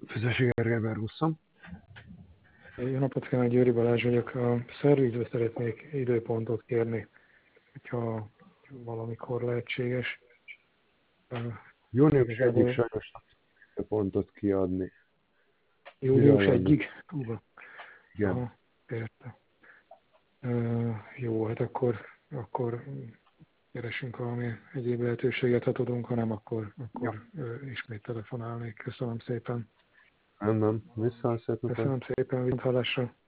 Füzesi Gergely Bergusszom. Jó napot kívánok, Győri Balázs vagyok. A szervügyről szeretnék időpontot kérni, hogyha valamikor lehetséges. Június 1-ig Igazából sajnos pontot kiadni. június Bizony. 1-ig? Igen. Aha, értem. Jó, hát akkor keresünk valami egyéb lehetőséget, ha tudunk, ha nem, akkor ismét telefonálnék. Köszönöm szépen. Nem. Viszont szép napot. Köszönöm szépen, viszonthallásra.